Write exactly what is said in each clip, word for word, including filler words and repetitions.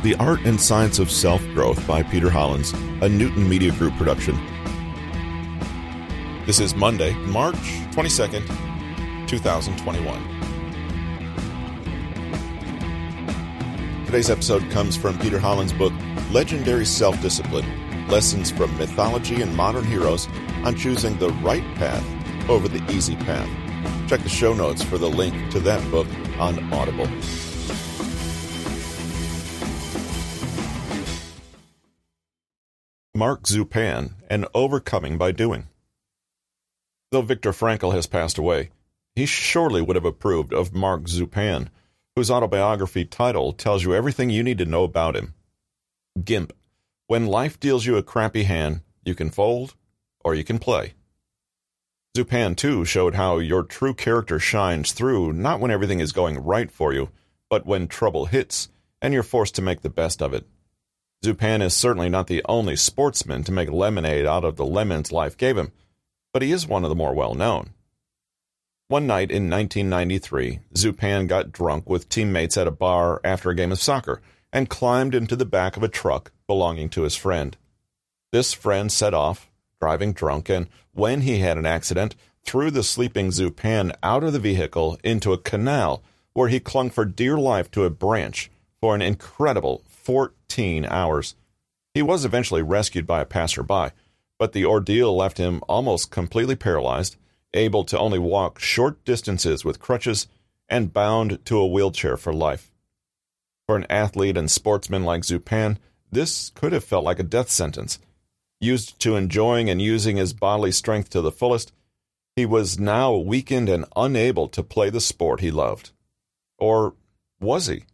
The Art and Science of Self-Growth by Peter Hollins, a Newton Media Group production. This is Monday, March twenty-second, twenty twenty-one. Today's episode comes from Peter Hollins' book, Legendary Self-Discipline, Lessons from Mythology and Modern Heroes on Choosing the Right Path over the Easy Path. Check the show notes for the link to that book on Audible. Mark Zupan and Overcoming by Doing. Though Viktor Frankl has passed away, he surely would have approved of Mark Zupan, whose autobiography title tells you everything you need to know about him. Gimp. When life deals you a crappy hand, you can fold or you can play. Zupan, too, showed how your true character shines through not when everything is going right for you, but when trouble hits and you're forced to make the best of it. Zupan is certainly not the only sportsman to make lemonade out of the lemons life gave him, but he is one of the more well-known. One night in nineteen ninety-three, Zupan got drunk with teammates at a bar after a game of soccer and climbed into the back of a truck belonging to his friend. This friend set off, driving drunk, and when he had an accident, threw the sleeping Zupan out of the vehicle into a canal where he clung for dear life to a branch for an incredible fourteen hours. He was eventually rescued by a passerby, but the ordeal left him almost completely paralyzed, able to only walk short distances with crutches, and bound to a wheelchair for life. For an athlete and sportsman like Zupan, this could have felt like a death sentence. Used to enjoying and using his bodily strength to the fullest, he was now weakened and unable to play the sport he loved. Or was he?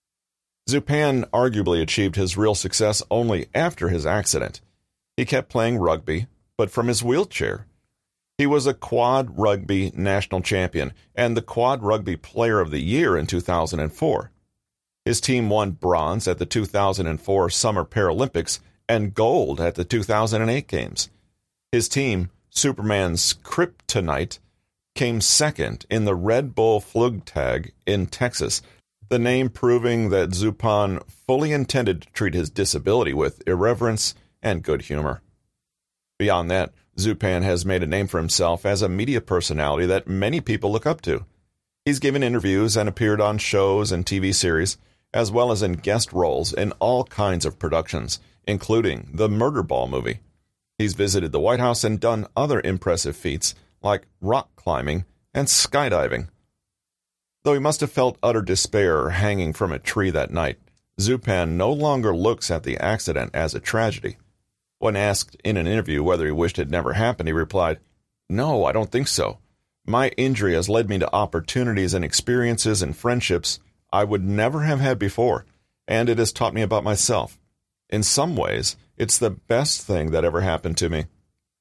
Zupan arguably achieved his real success only after his accident. He kept playing rugby, but from his wheelchair. He was a quad rugby national champion and the quad rugby player of the year in two thousand four. His team won bronze at the two thousand four Summer Paralympics and gold at the two thousand eight Games. His team, Superman's Kryptonite, came second in the Red Bull Flugtag in Texas, the name proving that Zupan fully intended to treat his disability with irreverence and good humor. Beyond that, Zupan has made a name for himself as a media personality that many people look up to. He's given interviews and appeared on shows and T V series, as well as in guest roles in all kinds of productions, including the Murderball movie. He's visited the White House and done other impressive feats like rock climbing and skydiving. Though he must have felt utter despair hanging from a tree that night, Zupan no longer looks at the accident as a tragedy. When asked in an interview whether he wished it never happened, he replied, "No, I don't think so. My injury has led me to opportunities and experiences and friendships I would never have had before, and it has taught me about myself. In some ways, it's the best thing that ever happened to me."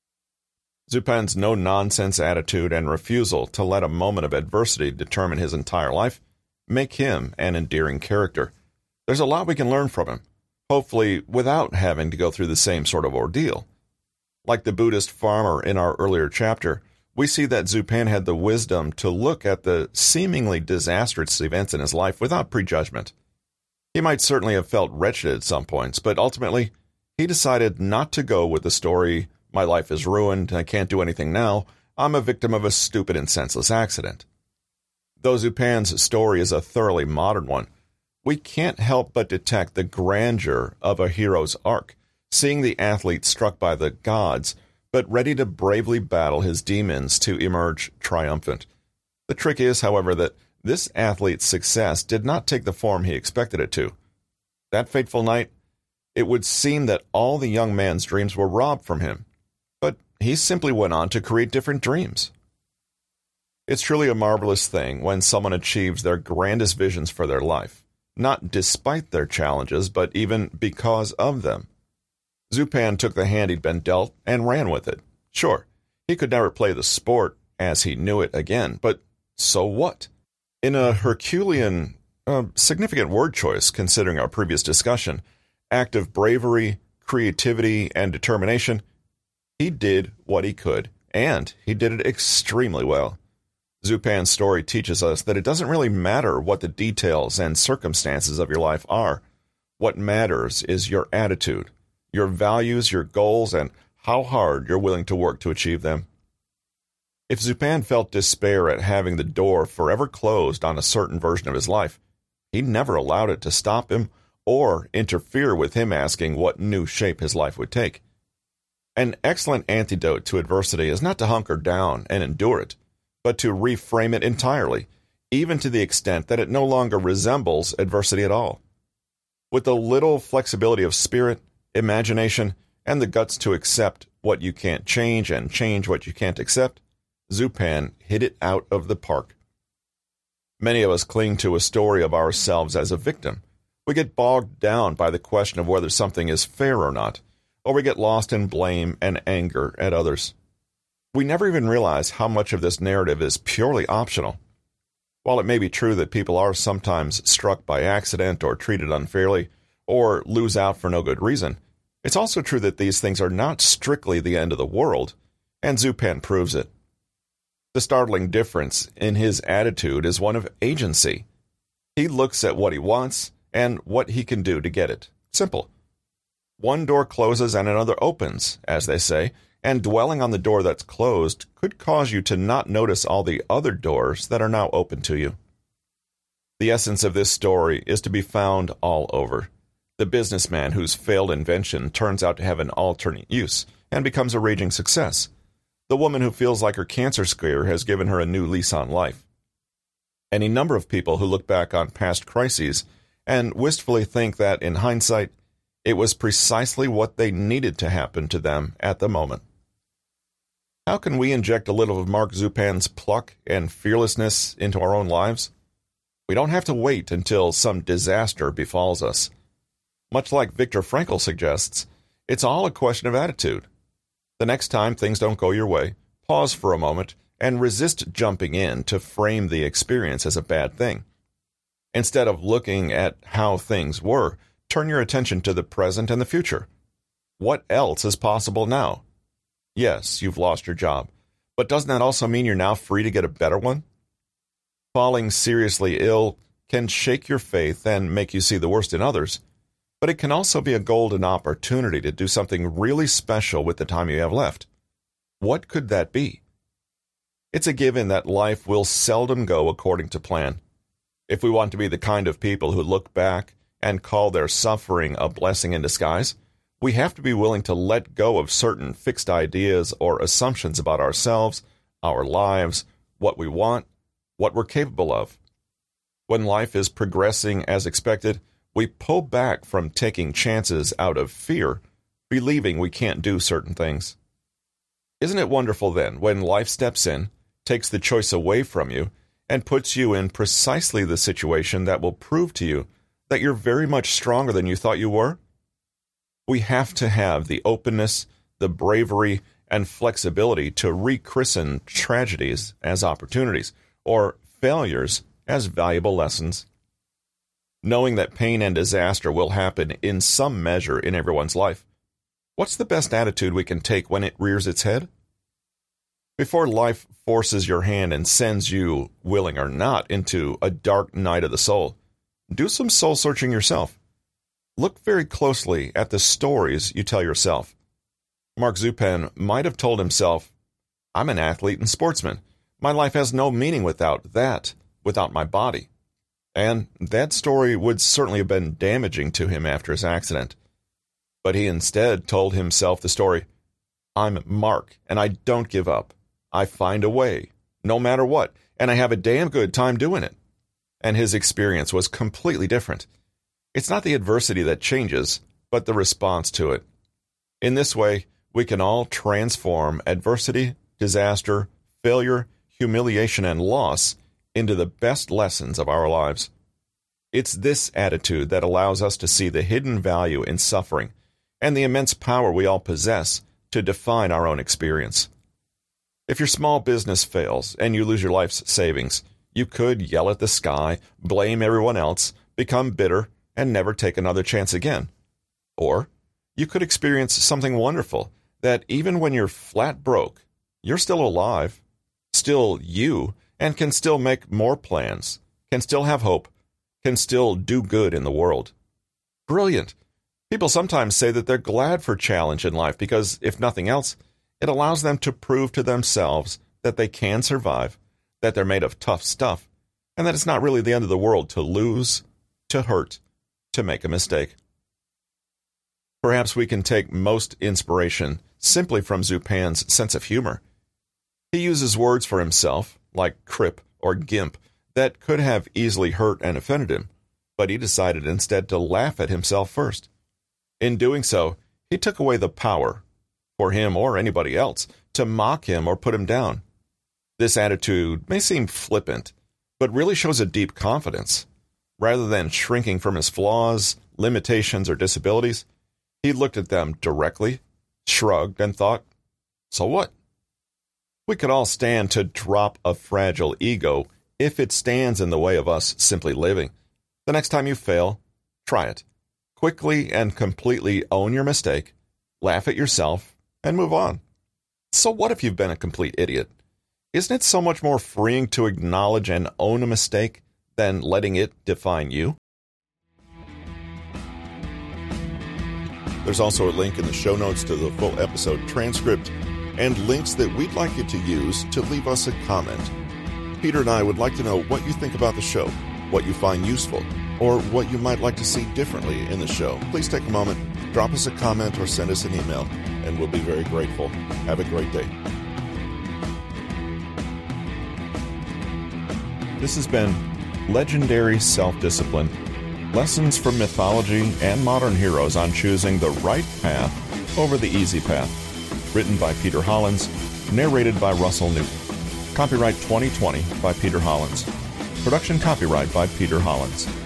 Zupan's no-nonsense attitude and refusal to let a moment of adversity determine his entire life make him an endearing character. There's a lot we can learn from him, hopefully without having to go through the same sort of ordeal. Like the Buddhist farmer in our earlier chapter, we see that Zupan had the wisdom to look at the seemingly disastrous events in his life without prejudgment. He might certainly have felt wretched at some points, but ultimately, he decided not to go with the story, "My life is ruined, I can't do anything now, I'm a victim of a stupid and senseless accident." Though Zupan's story is a thoroughly modern one, we can't help but detect the grandeur of a hero's arc, seeing the athlete struck by the gods, but ready to bravely battle his demons to emerge triumphant. The trick is, however, that this athlete's success did not take the form he expected it to. That fateful night, it would seem that all the young man's dreams were robbed from him, but he simply went on to create different dreams. It's truly a marvelous thing when someone achieves their grandest visions for their life, not despite their challenges, but even because of them. Zupan took the hand he'd been dealt and ran with it. Sure, he could never play the sport as he knew it again, but so what? In a Herculean, uh, significant word choice considering our previous discussion, act of bravery, creativity, and determination, he did what he could, and he did it extremely well. Zupan's story teaches us that it doesn't really matter what the details and circumstances of your life are. What matters is your attitude, your values, your goals, and how hard you're willing to work to achieve them. If Zupan felt despair at having the door forever closed on a certain version of his life, he never allowed it to stop him or interfere with him asking what new shape his life would take. An excellent antidote to adversity is not to hunker down and endure it, but to reframe it entirely, even to the extent that it no longer resembles adversity at all. With a little flexibility of spirit, imagination, and the guts to accept what you can't change and change what you can't accept, Zupan hit it out of the park. Many of us cling to a story of ourselves as a victim. We get bogged down by the question of whether something is fair or not, or we get lost in blame and anger at others. We never even realize how much of this narrative is purely optional. While it may be true that people are sometimes struck by accident or treated unfairly, or lose out for no good reason, it's also true that these things are not strictly the end of the world, and Zupan proves it. The startling difference in his attitude is one of agency. He looks at what he wants and what he can do to get it. Simple. One door closes and another opens, as they say, and dwelling on the door that's closed could cause you to not notice all the other doors that are now open to you. The essence of this story is to be found all over. The businessman whose failed invention turns out to have an alternate use and becomes a raging success. The woman who feels like her cancer scare has given her a new lease on life. Any number of people who look back on past crises and wistfully think that, in hindsight, it was precisely what they needed to happen to them at the moment. How can we inject a little of Mark Zupan's pluck and fearlessness into our own lives? We don't have to wait until some disaster befalls us. Much like Viktor Frankl suggests, it's all a question of attitude. The next time things don't go your way, pause for a moment and resist jumping in to frame the experience as a bad thing. Instead of looking at how things were, turn your attention to the present and the future. What else is possible now? Yes, you've lost your job, but doesn't that also mean you're now free to get a better one? Falling seriously ill can shake your faith and make you see the worst in others, but it can also be a golden opportunity to do something really special with the time you have left. What could that be? It's a given that life will seldom go according to plan. If we want to be the kind of people who look back and call their suffering a blessing in disguise, we have to be willing to let go of certain fixed ideas or assumptions about ourselves, our lives, what we want, what we're capable of. When life is progressing as expected, we pull back from taking chances out of fear, believing we can't do certain things. Isn't it wonderful then when life steps in, takes the choice away from you, and puts you in precisely the situation that will prove to you that you're very much stronger than you thought you were? We have to have the openness, the bravery, and flexibility to rechristen tragedies as opportunities, or failures as valuable lessons. Knowing that pain and disaster will happen in some measure in everyone's life, what's the best attitude we can take when it rears its head? Before life forces your hand and sends you, willing or not, into a dark night of the soul, do some soul-searching yourself. Look very closely at the stories you tell yourself. Mark Zupan might have told himself, I'm an athlete and sportsman. My life has no meaning without that, without my body. And that story would certainly have been damaging to him after his accident. But he instead told himself the story, I'm Mark, and I don't give up. I find a way, no matter what, and I have a damn good time doing it. And his experience was completely different. It's not the adversity that changes, but the response to it. In this way, we can all transform adversity, disaster, failure, humiliation, and loss into the best lessons of our lives. It's this attitude that allows us to see the hidden value in suffering and the immense power we all possess to define our own experience. If your small business fails and you lose your life's savings, you could yell at the sky, blame everyone else, become bitter, and never take another chance again. Or you could experience something wonderful, that even when you're flat broke, you're still alive, still you, and can still make more plans, can still have hope, can still do good in the world. Brilliant. People sometimes say that they're glad for challenge in life because, if nothing else, it allows them to prove to themselves that they can survive, that they're made of tough stuff, and that it's not really the end of the world to lose, to hurt, to make a mistake. Perhaps we can take most inspiration simply from Zupan's sense of humor. He uses words for himself, like crip or gimp, that could have easily hurt and offended him, but he decided instead to laugh at himself first. In doing so, he took away the power, for him or anybody else, to mock him or put him down. This attitude may seem flippant, but really shows a deep confidence. Rather than shrinking from his flaws, limitations, or disabilities, he looked at them directly, shrugged, and thought, so what? We could all stand to drop a fragile ego if it stands in the way of us simply living. The next time you fail, try it. Quickly and completely own your mistake, laugh at yourself, and move on. So what if you've been a complete idiot? Isn't it so much more freeing to acknowledge and own a mistake than letting it define you? There's also a link in the show notes to the full episode transcript and links that we'd like you to use to leave us a comment. Peter and I would like to know what you think about the show, what you find useful, or what you might like to see differently in the show. Please take a moment, drop us a comment, or send us an email, and we'll be very grateful. Have a great day. This has been Legendary Self-Discipline, Lessons from Mythology and Modern Heroes on Choosing the Right Path over the Easy Path. Written by Peter Hollins, narrated by Russell Newton. Copyright twenty twenty by Peter Hollins. Production copyright by Peter Hollins.